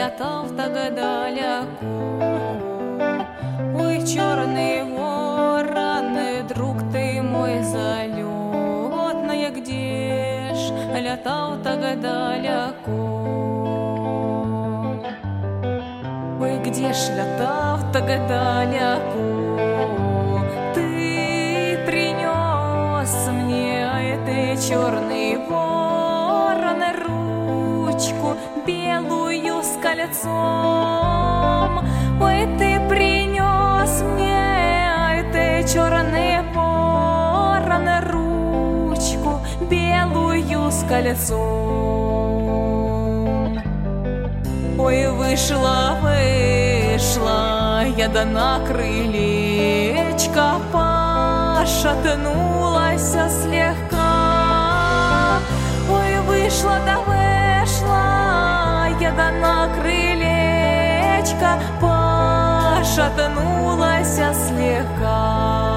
летал так далеко. Ой, черный ворон, друг ты мой залетный, где ж летал так далеко? Ой, где ж летал так далеко? Ты принес мне, ты черный ворон, ручку белую с кольцом. Ой, ты принес мне, ты черный ворон, ручку белую с кольцом. Ой, вышла я да на крылечко, пошатнулась слегка. Ой, вышла я да на крылечко, пошатнулась слегка.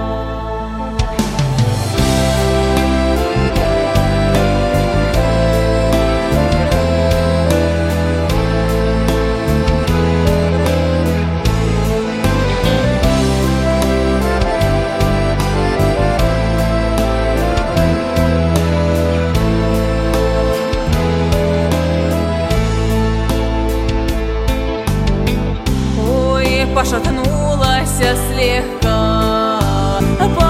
Пошатнулась слегка по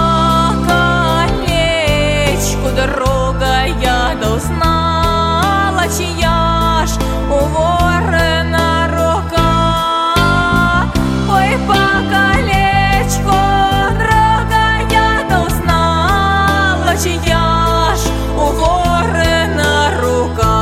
колечку дорога, я да узнала, чья ж у ворона рука. Ой, по колечку дорога, я да узнала, чья ж у ворона рука.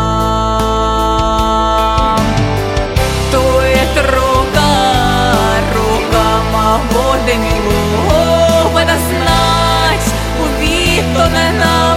Вода милого, вода знать, убит он на